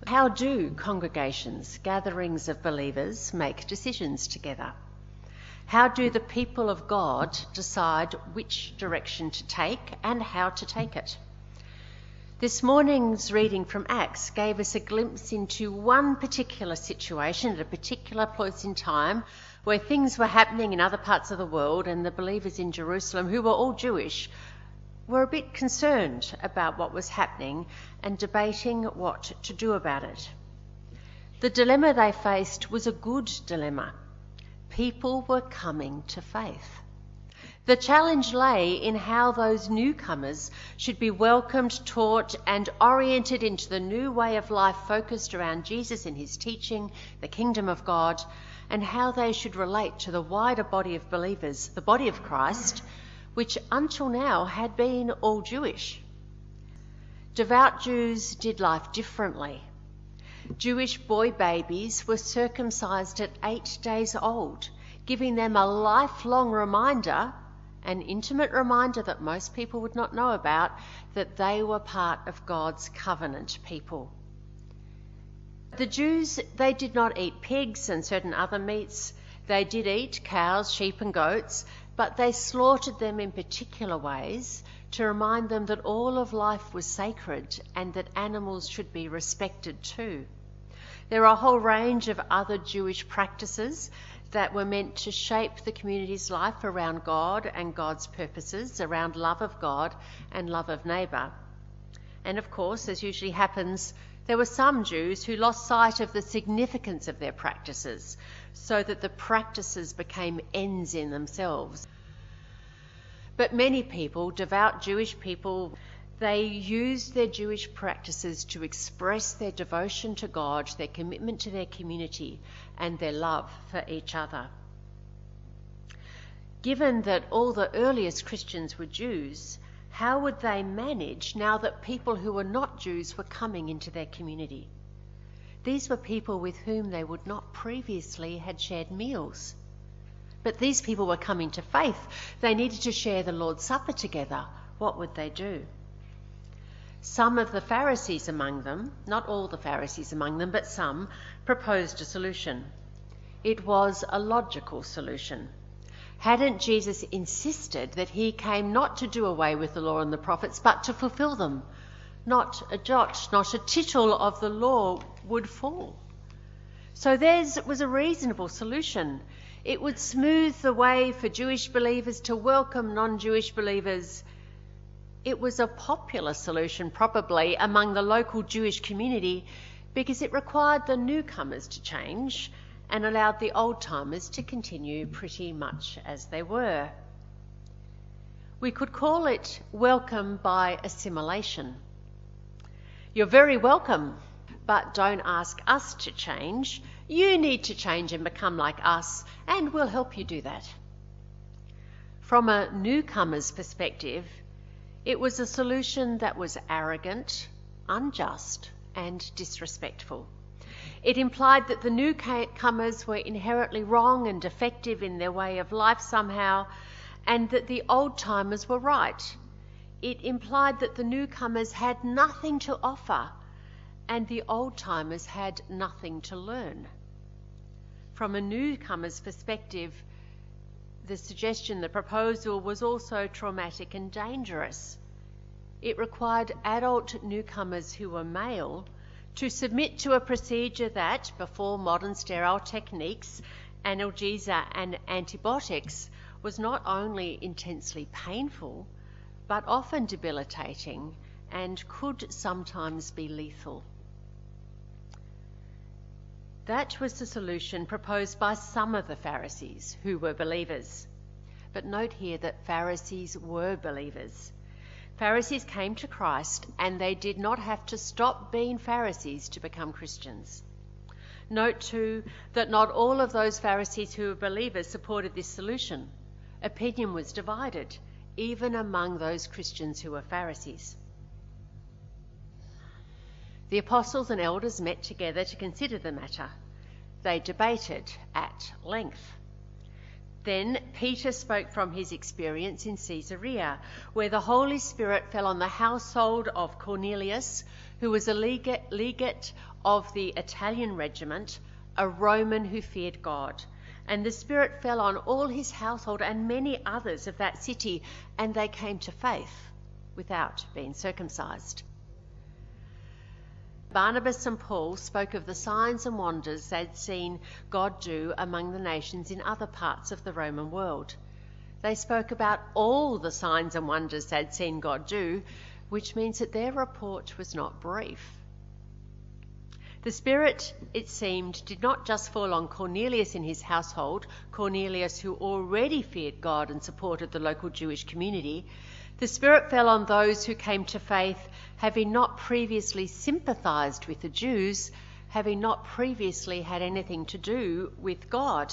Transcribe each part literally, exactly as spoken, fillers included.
How do congregations, gatherings of believers, make decisions together? How do the people of God decide which direction to take and how to take it? This morning's reading from Acts gave us a glimpse into one particular situation at a particular place in time where things were happening in other parts of the world, and the believers in Jerusalem, who were all Jewish, were a bit concerned about what was happening and debating what to do about it. The dilemma they faced was a good dilemma. People were coming to faith. The challenge lay in how those newcomers should be welcomed, taught, and oriented into the new way of life focused around Jesus and his teaching, the kingdom of God, and how they should relate to the wider body of believers, the body of Christ, which until now had been all Jewish. Devout Jews did life differently. Jewish boy babies were circumcised at eight days old, giving them a lifelong reminder, an intimate reminder that most people would not know about, that they were part of God's covenant people. The Jews, they did not eat pigs and certain other meats. They did eat cows, sheep and goats, but they slaughtered them in particular ways to remind them that all of life was sacred and that animals should be respected too. There are a whole range of other Jewish practices that were meant to shape the community's life around God and God's purposes, around love of God and love of neighbour. And of course, as usually happens, there were some Jews who lost sight of the significance of their practices, so that the practices became ends in themselves. But many people, devout Jewish people, they used their Jewish practices to express their devotion to God, their commitment to their community, and their love for each other. Given that all the earliest Christians were Jews, how would they manage now that people who were not Jews were coming into their community? These were people with whom they would not previously had shared meals. But these people were coming to faith. They needed to share the Lord's Supper together. What would they do? Some of the Pharisees among them, not all the Pharisees among them, but some, proposed a solution. It was a logical solution. Hadn't Jesus insisted that he came not to do away with the law and the prophets, but to fulfill them? Not a jot, not a tittle of the law would fall. So theirs was a reasonable solution. It would smooth the way for Jewish believers to welcome non-Jewish believers. It was a popular solution, probably, among the local Jewish community because it required the newcomers to change and allowed the old-timers to continue pretty much as they were. We could call it welcome by assimilation. You're very welcome, but don't ask us to change. You need to change and become like us, and we'll help you do that. From a newcomer's perspective, it was a solution that was arrogant, unjust, and disrespectful. It implied that the newcomers were inherently wrong and defective in their way of life somehow, and that the old-timers were right. It implied that the newcomers had nothing to offer, and the old-timers had nothing to learn. From a newcomer's perspective, the suggestion, the proposal, was also traumatic and dangerous. It required adult newcomers who were male to submit to a procedure that, before modern sterile techniques, analgesia and antibiotics, was not only intensely painful, but often debilitating and could sometimes be lethal. That was the solution proposed by some of the Pharisees who were believers. But note here that Pharisees were believers. Pharisees came to Christ and they did not have to stop being Pharisees to become Christians. Note too that not all of those Pharisees who were believers supported this solution. Opinion was divided, even among those Christians who were Pharisees. The apostles and elders met together to consider the matter. They debated at length. Then Peter spoke from his experience in Caesarea, where the Holy Spirit fell on the household of Cornelius, who was a legate, legate of the Italian regiment, a Roman who feared God. And the Spirit fell on all his household and many others of that city, and they came to faith without being circumcised. Barnabas and Paul spoke of the signs and wonders they'd seen God do among the nations in other parts of the Roman world. They spoke about all the signs and wonders they'd seen God do, which means that their report was not brief. The Spirit, it seemed, did not just fall on Cornelius and his household, Cornelius who already feared God and supported the local Jewish community. The Spirit fell on those who came to faith, having not previously sympathised with the Jews, having not previously had anything to do with God.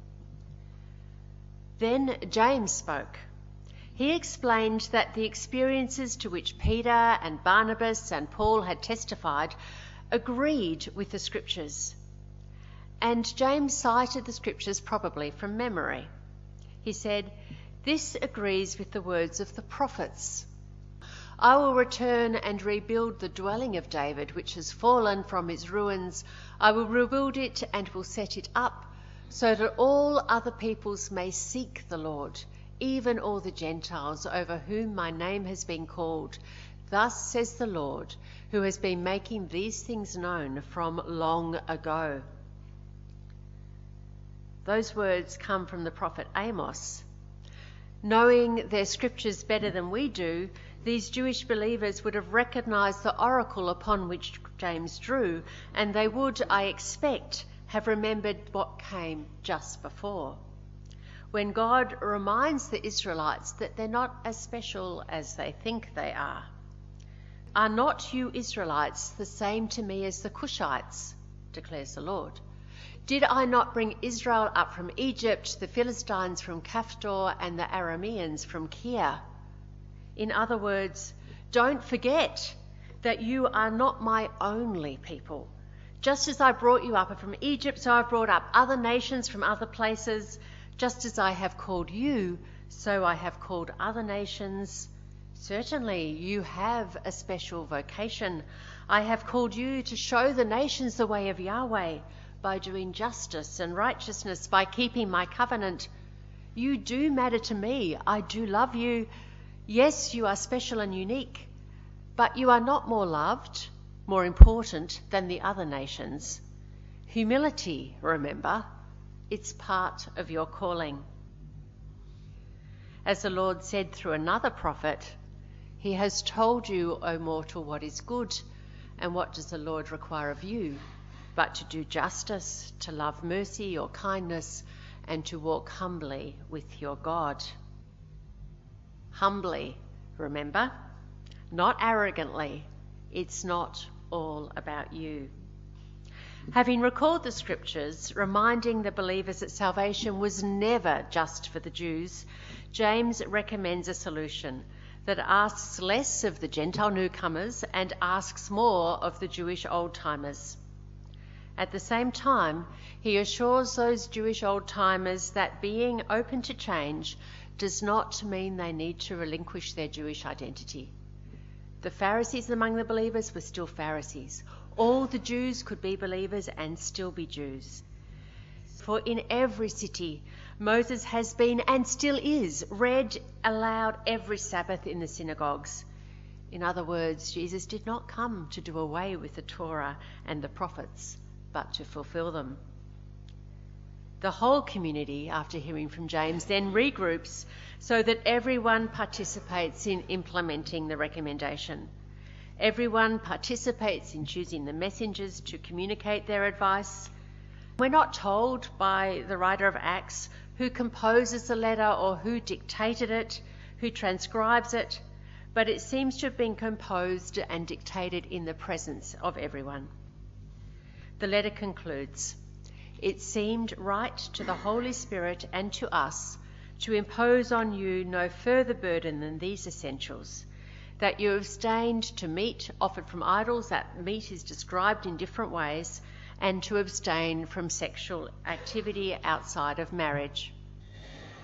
Then James spoke. He explained that the experiences to which Peter and Barnabas and Paul had testified agreed with the Scriptures. And James cited the Scriptures probably from memory. He said, "This agrees with the words of the prophets. I will return and rebuild the dwelling of David, which has fallen from its ruins. I will rebuild it and will set it up, so that all other peoples may seek the Lord, even all the Gentiles over whom my name has been called. Thus says the Lord, who has been making these things known from long ago." Those words come from the prophet Amos. Knowing their scriptures better than we do, these Jewish believers would have recognised the oracle upon which James drew, and they would, I expect, have remembered what came just before, when God reminds the Israelites that they're not as special as they think they are. "Are not you Israelites the same to me as the Cushites?" declares the Lord. "Did I not bring Israel up from Egypt, the Philistines from Caphtor, and the Arameans from Kir?" In other words, don't forget that you are not my only people. Just as I brought you up from Egypt, so I've brought up other nations from other places. Just as I have called you, so I have called other nations. Certainly you have a special vocation. I have called you to show the nations the way of Yahweh, by doing justice and righteousness, by keeping my covenant. You do matter to me. I do love you. Yes, you are special and unique, but you are not more loved, more important than the other nations. Humility, remember, it's part of your calling. As the Lord said through another prophet, "He has told you, O mortal, what is good, and what does the Lord require of you, but to do justice, to love mercy or kindness, and to walk humbly with your God." Humbly, remember, not arrogantly. It's not all about you. Having recalled the Scriptures, reminding the believers that salvation was never just for the Jews, James recommends a solution that asks less of the Gentile newcomers and asks more of the Jewish old-timers. At the same time, he assures those Jewish old-timers that being open to change does not mean they need to relinquish their Jewish identity. The Pharisees among the believers were still Pharisees. All the Jews could be believers and still be Jews. For in every city, Moses has been and still is read aloud every Sabbath in the synagogues. In other words, Jesus did not come to do away with the Torah and the prophets, but to fulfill them. The whole community, after hearing from James, then regroups so that everyone participates in implementing the recommendation. Everyone participates in choosing the messengers to communicate their advice. We're not told by the writer of Acts who composes the letter or who dictated it, who transcribes it, but it seems to have been composed and dictated in the presence of everyone. The letter concludes, "It seemed right to the Holy Spirit and to us to impose on you no further burden than these essentials, that you abstained to meat offered from idols," that meat is described in different ways, "and to abstain from sexual activity outside of marriage."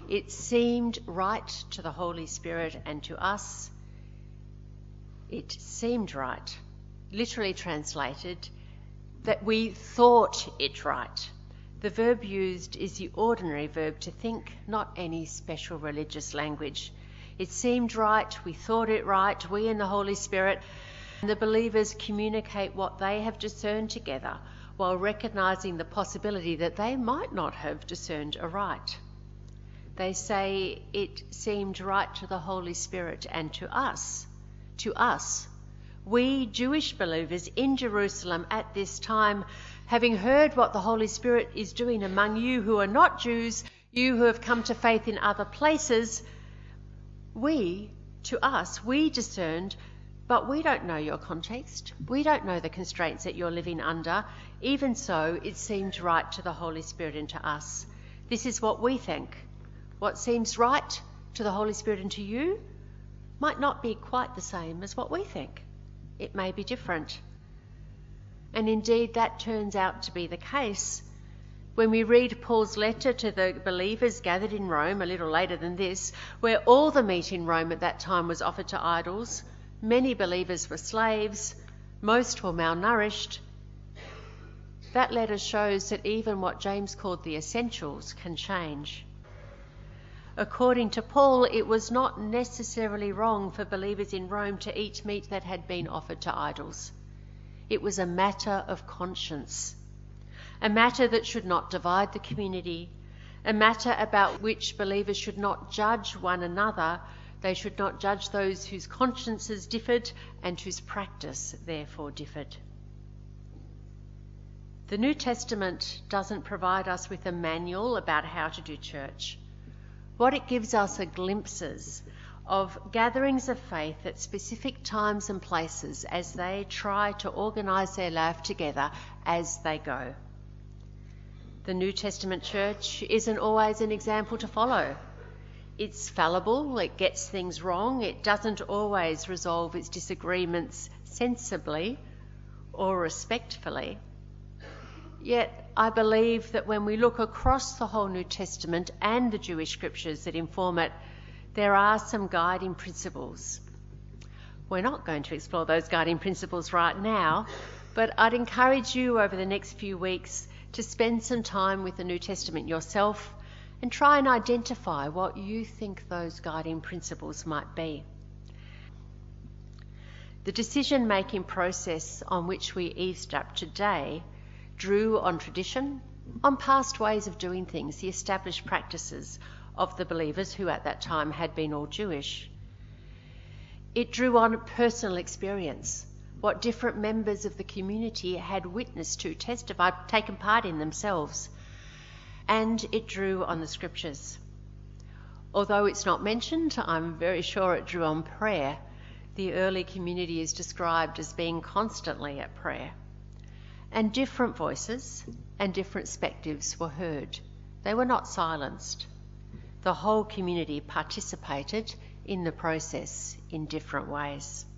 It seemed right to the Holy Spirit and to us. It seemed right, literally translated, that we thought it right. The verb used is the ordinary verb to think, not any special religious language. It seemed right, we thought it right, we and the Holy Spirit and the believers communicate what they have discerned together while recognising the possibility that they might not have discerned aright. They say it seemed right to the Holy Spirit and to us, to us, we Jewish believers in Jerusalem at this time, having heard what the Holy Spirit is doing among you who are not Jews, you who have come to faith in other places, we, to us, we discerned, but we don't know your context. We don't know the constraints that you're living under. Even so, it seemed right to the Holy Spirit and to us. This is what we think. What seems right to the Holy Spirit and to you might not be quite the same as what we think. It may be different. And indeed, that turns out to be the case. When we read Paul's letter to the believers gathered in Rome a little later than this, where all the meat in Rome at that time was offered to idols, many believers were slaves, most were malnourished. That letter shows that even what James called the essentials can change. According to Paul, it was not necessarily wrong for believers in Rome to eat meat that had been offered to idols. It was a matter of conscience, a matter that should not divide the community, a matter about which believers should not judge one another. They should not judge those whose consciences differed and whose practice therefore differed. The New Testament doesn't provide us with a manual about how to do church. What it gives us are glimpses of gatherings of faith at specific times and places as they try to organise their life together as they go. The New Testament church isn't always an example to follow. It's fallible, it gets things wrong, it doesn't always resolve its disagreements sensibly or respectfully. Yet I believe that when we look across the whole New Testament and the Jewish scriptures that inform it, there are some guiding principles. We're not going to explore those guiding principles right now, but I'd encourage you over the next few weeks to spend some time with the New Testament yourself and try and identify what you think those guiding principles might be. The decision-making process on which we eavesdrop today drew on tradition, on past ways of doing things, the established practices of the believers who at that time had been all Jewish. It drew on personal experience, what different members of the community had witnessed to, testified, taken part in themselves. And it drew on the scriptures. Although it's not mentioned, I'm very sure it drew on prayer. The early community is described as being constantly at prayer. And different voices and different perspectives were heard. They were not silenced. The whole community participated in the process in different ways.